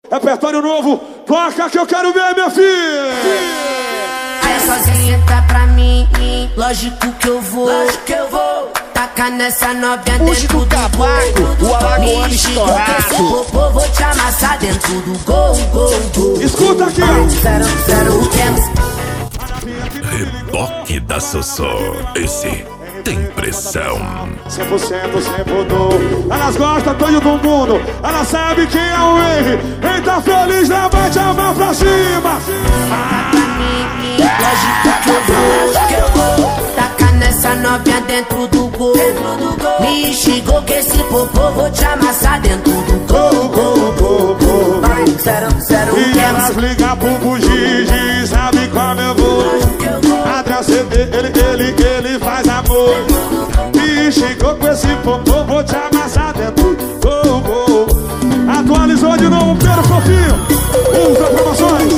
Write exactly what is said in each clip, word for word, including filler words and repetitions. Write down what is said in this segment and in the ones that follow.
Repertório novo, toca que eu quero ver, minha filha. Aí sozinha tá pra mim, lógico que eu vou, lógico que eu vou. Tacar nessa novinha dentro do tabaco, o alagoano estourado. Vou te amassar dentro do gol, gol, gol. Escuta aqui, ó. Zero, zero, Reboque da Sossô, esse tem pressão. cem por cento sempre dou. Elas gostam todo do mundo. Elas sabem quem é o Henry. Quem tá feliz, levante a mão pra cima. Lógico que eu vou, que eu vou. Tacar nessa novinha dentro do gol. Me xingou que esse popô vou te amassar dentro do gol, gol, gol, gol. Zero, zero, e elas ligam pro bugigi, sabe como eu vou. Atrás dele, ele, ele, ele faz amor. Me xingou com esse popô, vou te amassar dentro do gol, gol. Atualizou de novo, Pedro Fofinho. Usa promoções.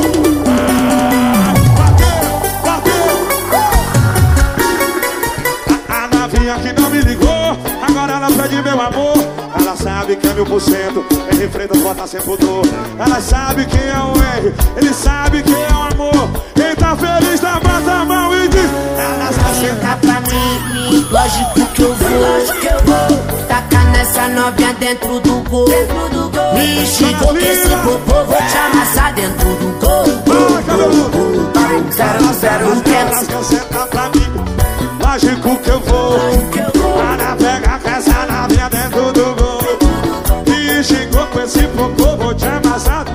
Que não me ligou, agora ela pede meu amor. Ela sabe que é mil por cento, ele enfrenta, bota sempre dor. Ela sabe quem é o R, ele sabe quem é o amor. Quem tá feliz, tá, bota a mão e diz. Ela só senta pra mim, lógico que eu vou, lógico que eu vou. Tacar nessa novinha dentro do gol, dentro do gol. Me xingou que esse popô vou te amassar dentro do gol, gol, gol, gol. Zero, zero, ela só senta pra mim, lógico que eu vou. Para pegar com essa novinha dentro do gol. Me xingou com esse popô, vou te amassar.